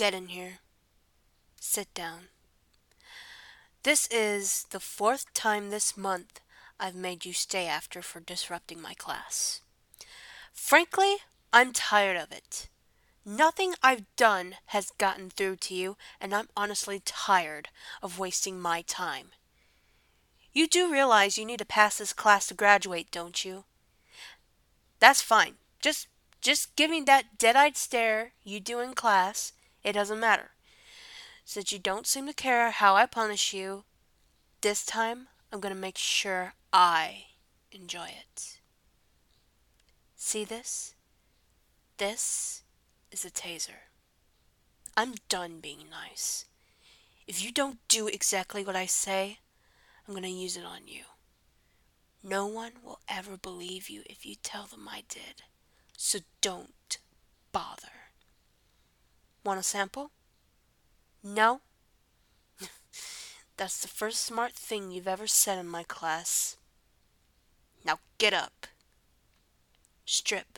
Get in here. Sit down. This is the fourth time this month I've made you stay after for disrupting my class. Frankly, I'm tired of it. Nothing I've done has gotten through to you, and I'm honestly tired of wasting my time. You do realize you need to pass this class to graduate, don't you? That's fine. Just give me that dead-eyed stare you do in class. It doesn't matter. Since you don't seem to care how I punish you, this time I'm going to make sure I enjoy it. See this? This is a taser. I'm done being nice. If you don't do exactly what I say, I'm going to use it on you. No one will ever believe you if you tell them I did. So don't bother. Want a sample? No? That's the first smart thing you've ever said in my class. Now get up. Strip.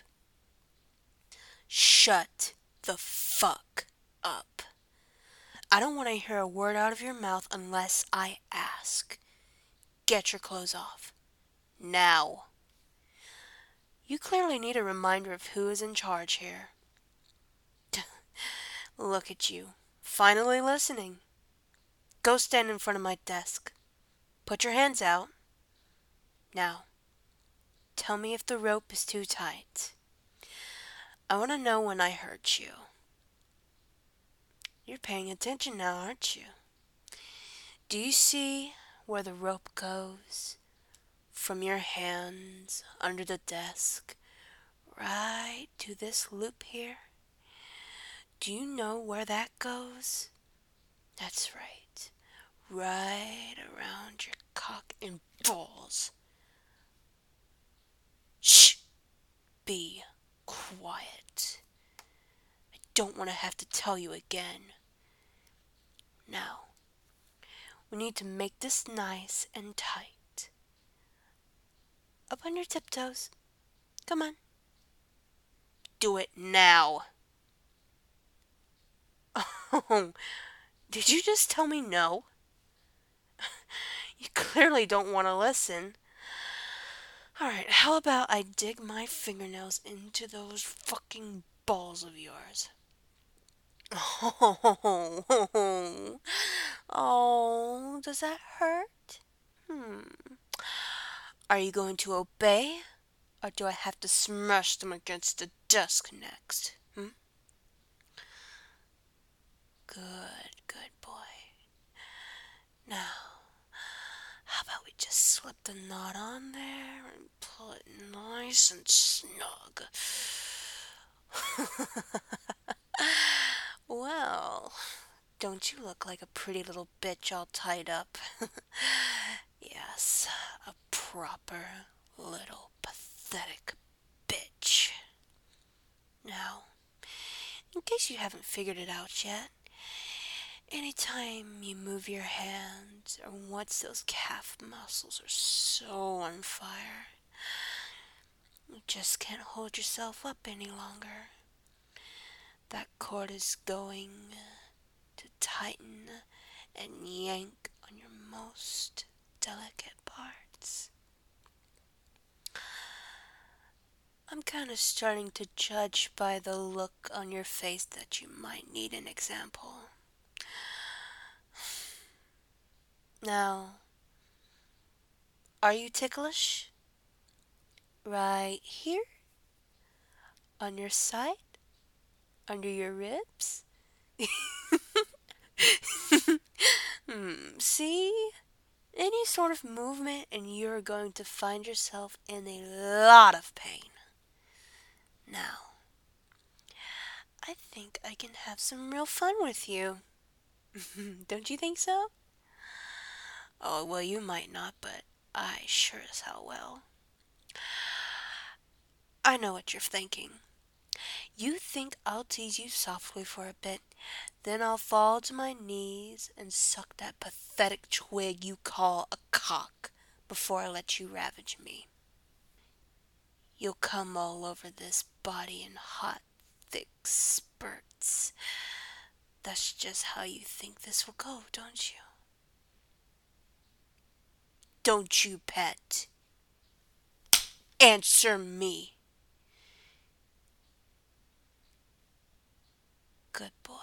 Shut the fuck up. I don't want to hear a word out of your mouth unless I ask. Get your clothes off. Now. You clearly need a reminder of who is in charge here. Look at you. Finally listening. Go stand in front of my desk. Put your hands out. Now, tell me if the rope is too tight. I want to know when I hurt you. You're paying attention now, aren't you? Do you see where the rope goes? From your hands under the desk, right to this loop here? Do you know where that goes? That's right. Right around your cock and balls. Shh! Be quiet. I don't want to have to tell you again. Now, we need to make this nice and tight. Up on your tiptoes. Come on. Do it now. Oh, did you just tell me no? You clearly don't want to listen. Alright, how about I dig my fingernails into those fucking balls of yours? Oh, oh, does that hurt? Are you going to obey? Or do I have to smash them against the desk next? Good, good boy. Now, how about we just slip the knot on there and pull it nice and snug? Well, don't you look like a pretty little bitch all tied up? Yes, a proper little pathetic bitch. Now, in case you haven't figured it out yet, anytime you move your hands or once those calf muscles are so on fire, you just can't hold yourself up any longer. That cord is going to tighten and yank on your most delicate parts. I'm kind of starting to judge by the look on your face that you might need an example. Now, are you ticklish? Right here? On your side? Under your ribs? See? Any sort of movement and you're going to find yourself in a lot of pain. Now, I think I can have some real fun with you. Don't you think so? Oh, well, you might not, but I sure as hell will. I know what you're thinking. You think I'll tease you softly for a bit, then I'll fall to my knees and suck that pathetic twig you call a cock before I let you ravage me. You'll come all over this body in hot, thick spurts. That's just how you think this will go, don't you? Don't you, pet? Answer me. Good boy.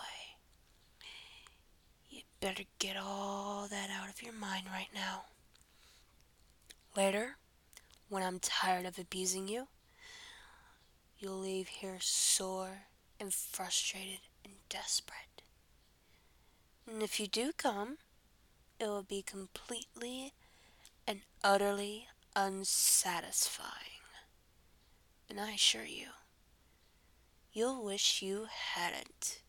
You better get all that out of your mind right now. Later, when I'm tired of abusing you, you'll leave here sore and frustrated and desperate. And if you do come, it will be completely and utterly unsatisfying. And I assure you, you'll wish you hadn't.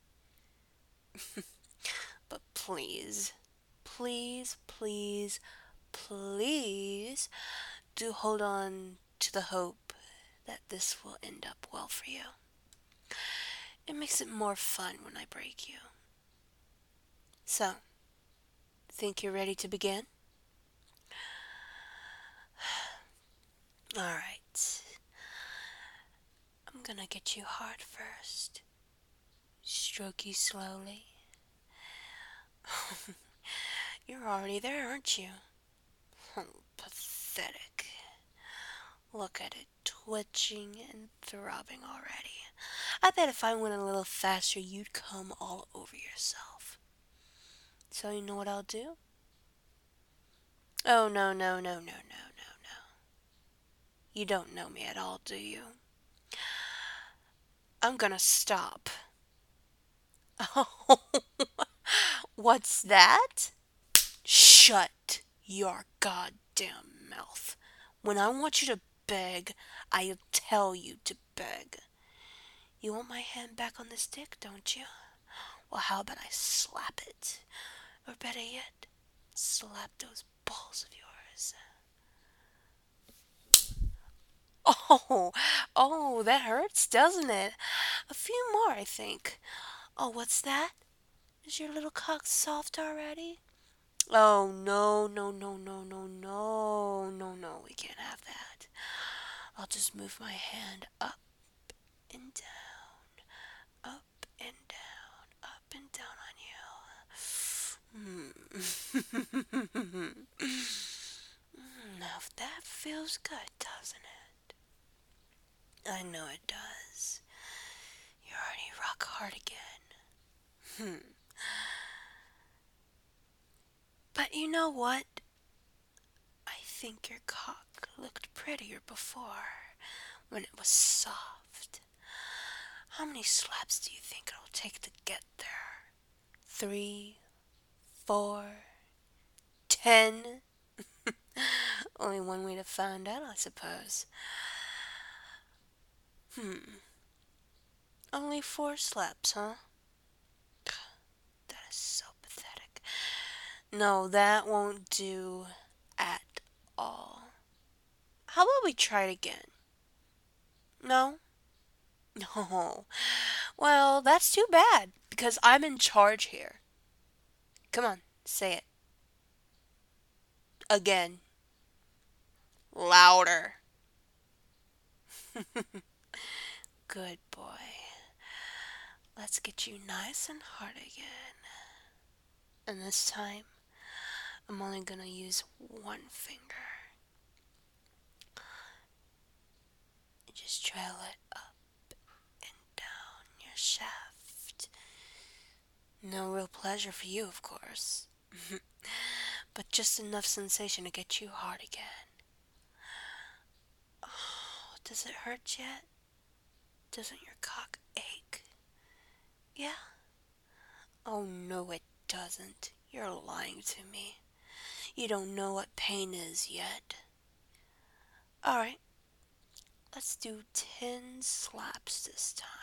But please, please, please, please do hold on to the hope that this will end up well for you. It makes it more fun when I break you. So, think you're ready to begin? Alright. I'm gonna get you hard first. Stroke you slowly. You're already there, aren't you? Pathetic. Look at it, twitching and throbbing already. I bet if I went a little faster, you'd come all over yourself. So you know what I'll do? Oh, no, no, no, no, no, no, no. You don't know me at all, do you? I'm gonna stop. Oh, what's that? Shut your goddamn mouth. When I want you to beg, I'll tell you to beg. You want my hand back on this dick, don't you? Well, how about I slap it? Or better yet, slap those balls of yours. Oh, that hurts, doesn't it? A few more, I think. Oh, what's that? Is your little cock soft already? Oh, no, no, no, no, no, no, no, no, we can't have that. I'll just move my hand up and down, up and down, up and down on you. Now, that feels good, doesn't it? I know it does. You're already rock hard again. But you know what? I think your cock looked prettier before, when it was soft. How many slaps do you think it'll take to get there? 3, 4, 10? Only one way to find out, I suppose. Only 4 slaps, huh? That is so pathetic. No, that won't do at all. How about we try it again? No? No. Well, that's too bad, because I'm in charge here. Come on, say it. Again. Louder. Good boy. Let's get you nice and hard again. And this time, I'm only gonna use one finger. And just trail it up and down your shaft. No real pleasure for you, of course. But just enough sensation to get you hard again. Oh, does it hurt yet? Doesn't your cock ache? Yeah? Oh, no, it doesn't. You're lying to me. You don't know what pain is yet. Alright, let's do 10 slaps this time.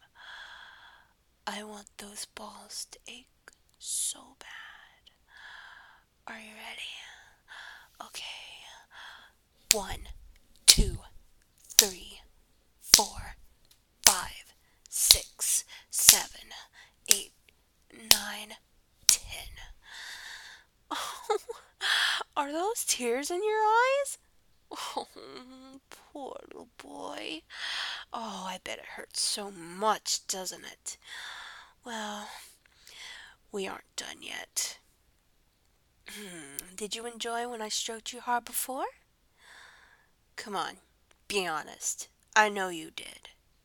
I want those balls to ache so bad. Are you ready? Okay. 1, 2, 3, 4, 5, 6, 7, 8, 9, 10. Oh, are those tears in your eyes? Oh, poor little boy. Oh, I bet it hurts so much, doesn't it? Well, We aren't done yet. Did you enjoy when I stroked you hard before? Come on, be honest. I know you did.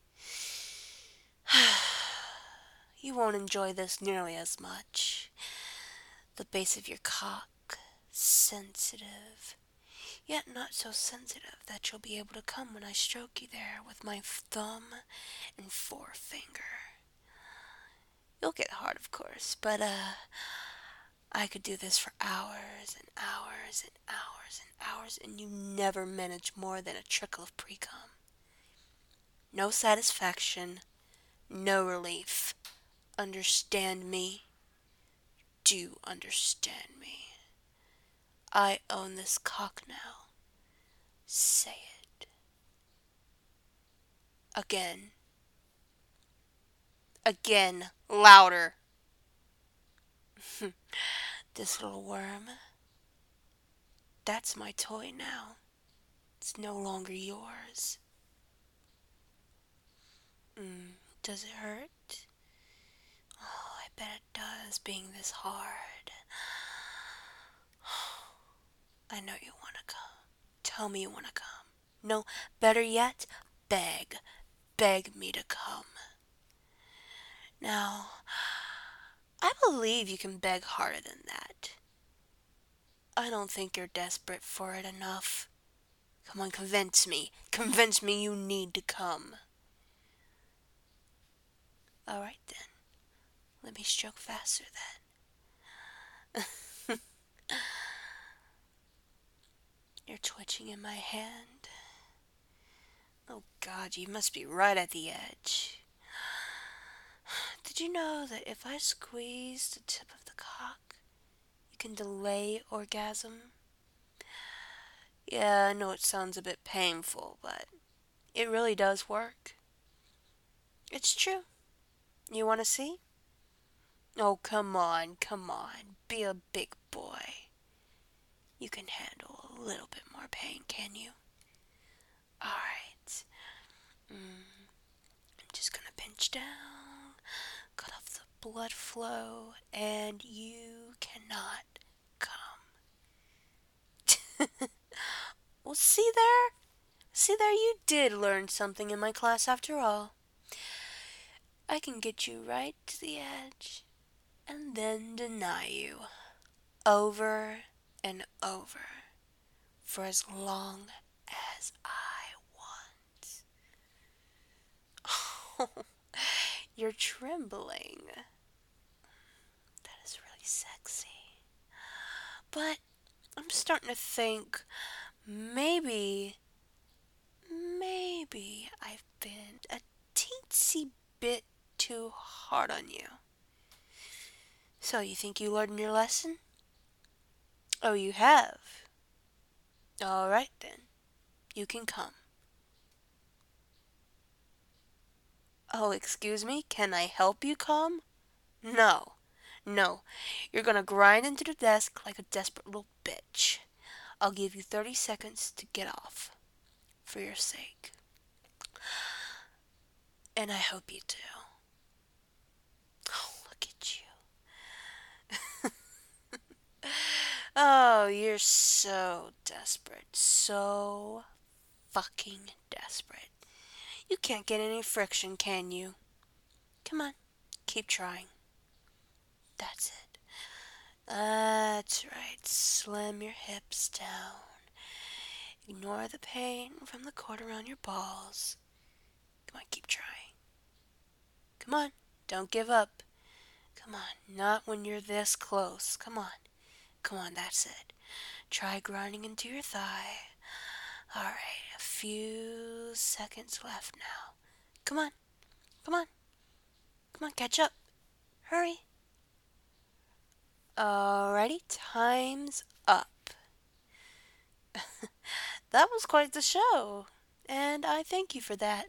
You won't enjoy this nearly as much. The base of your cock, sensitive, yet not so sensitive that you'll be able to come when I stroke you there with my thumb and forefinger. You'll get hard, of course, but I could do this for hours and hours and hours and hours, and you never manage more than a trickle of pre-cum. No satisfaction, no relief. Understand me? Do understand me. I own this cock now. Say it. Again. Again. Louder. This little worm. That's my toy now. It's no longer yours. Does it hurt? Oh, I bet it does, being this hard. I know you want to come. Tell me you want to come. No, better yet, beg. Beg me to come. Now, I believe you can beg harder than that. I don't think you're desperate for it enough. Come on, convince me. Convince me you need to come. All right, then. Let me stroke faster, then. You're twitching in my hand. Oh, God, you must be right at the edge. Did you know that if I squeeze the tip of the cock, you can delay orgasm? Yeah, I know it sounds a bit painful, but it really does work. It's true. You want to see? Oh, come on, come on. Be a big boy. You can handle a little bit more pain, can you? Alright. I'm just gonna pinch down, cut off the blood flow, and you cannot come. Well, see there? See there, you did learn something in my class after all. I can get you right to the edge and then deny you over and over for as long as I want. Oh, you're trembling. That is really sexy. But I'm starting to think maybe I've been a teensy bit too hard on you. So you think you learned your lesson? Oh, you have? All right then. You can come. Oh, excuse me, can I help you come? No. No. You're gonna grind into the desk like a desperate little bitch. I'll give you 30 seconds to get off. For your sake. And I hope you do. Oh, look at you. Oh, you're so desperate. So fucking desperate. You can't get any friction, can you? Come on, keep trying. That's it. That's right. Slam your hips down. Ignore the pain from the cord around your balls. Come on, keep trying. Come on, don't give up. Come on, not when you're this close. Come on. Come on, that's it. Try grinding into your thigh. Alright, a few seconds left now. Come on. Come on. Come on, catch up. Hurry. Alrighty, time's up. That was quite the show, and I thank you for that.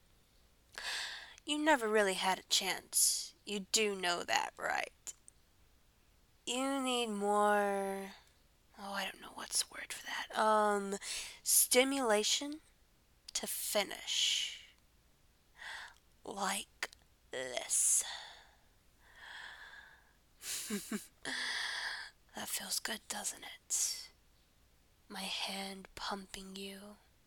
You never really had a chance. You do know that, right? You need more. Oh, I don't know what's the word for that. Stimulation to finish. Like this. That feels good, doesn't it? My hand pumping you.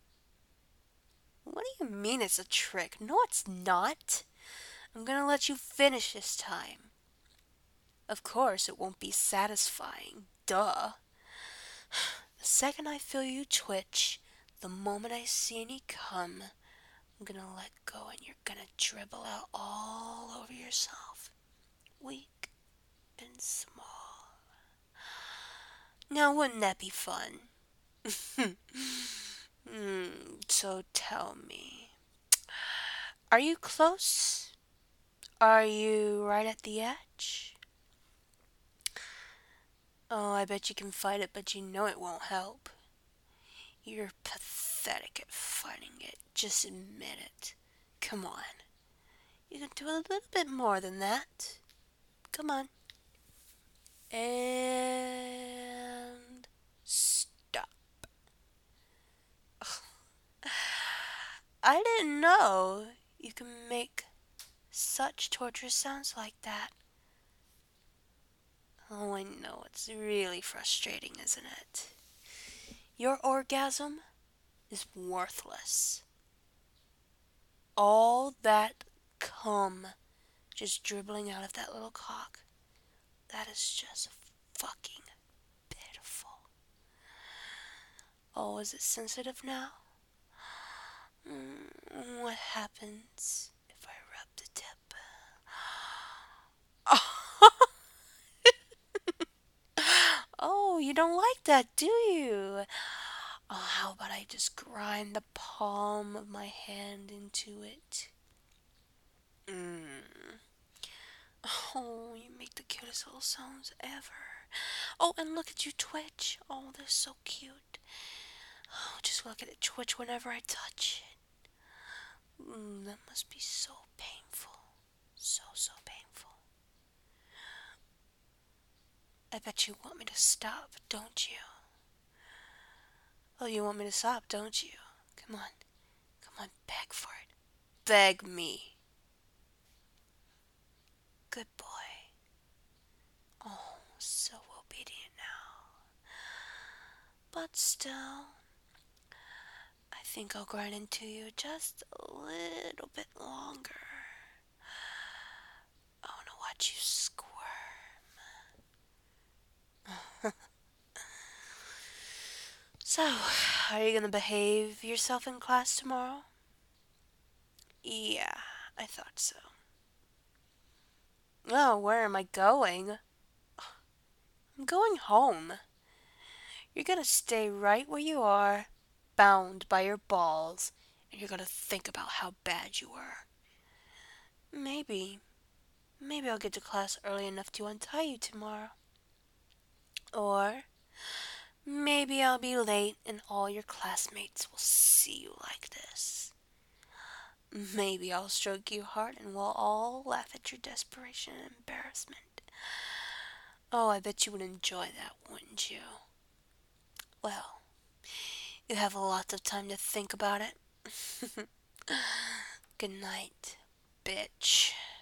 What do you mean it's a trick? No, it's not. I'm gonna let you finish this time. Of course, it won't be satisfying. Duh. The second I feel you twitch, the moment I see any cum, I'm gonna let go and you're gonna dribble out all over yourself. Weak and small. Now, wouldn't that be fun? So tell me, are you close? Are you right at the edge? Oh, I bet you can fight it, but you know it won't help. You're pathetic at fighting it. Just admit it. Come on. You can do a little bit more than that. Come on. And stop. I didn't know you can make such torturous sounds like that. Oh, I know. It's really frustrating, isn't it? Your orgasm is worthless. All that cum just dribbling out of that little cock, that is just fucking pitiful. Oh, is it sensitive now? What happens if I rub the tip? Oh, you don't like that, do you? Oh, how about I just grind the palm of my hand into it? Oh, you make the cutest little sounds ever. Oh, and look at you twitch. Oh, they're so cute. Oh, just look at it twitch whenever I touch it. That must be so painful. So, so painful. I bet you want me to stop, don't you? Oh, you want me to stop, don't you? Come on. Come on, beg for it. Beg me. Good boy. Oh, so obedient now. But still, I think I'll grind into you just a little bit longer. I want to watch you squirm. So, are you going to behave yourself in class tomorrow? Yeah, I thought so. Oh, where am I going? I'm going home. You're going to stay right where you are, bound by your balls, and you're going to think about how bad you were. Maybe I'll get to class early enough to untie you tomorrow. Or maybe I'll be late and all your classmates will see you like this. Maybe I'll stroke you hard and we'll all laugh at your desperation and embarrassment. Oh, I bet you would enjoy that, wouldn't you? Well, you have a lot of time to think about it. Good night, bitch.